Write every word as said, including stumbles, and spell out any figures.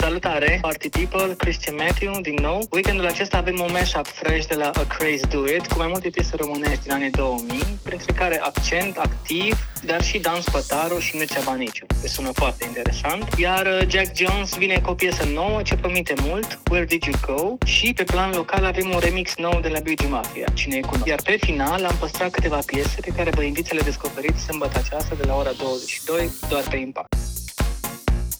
Salutare, Party People, Christian Matthew din nou. Weekendul acesta avem un mashup fresh de la A Crazy Duet cu mai multe piese românești din anii două mii, printre care Accent, Activ, dar și Dan Spătaru și Mircea Baniciu. Deci sună foarte interesant. Iar Jack Jones vine cu o piesă nouă ce promite mult, Where Did You Go? Și pe plan local avem un remix nou de la B G Mafia, cine e cunosc. Iar pe final am păstrat câteva piese pe care vă invit să le descoperiți sâmbătă aceasta de la ora douăzeci și doi, doar pe Impact.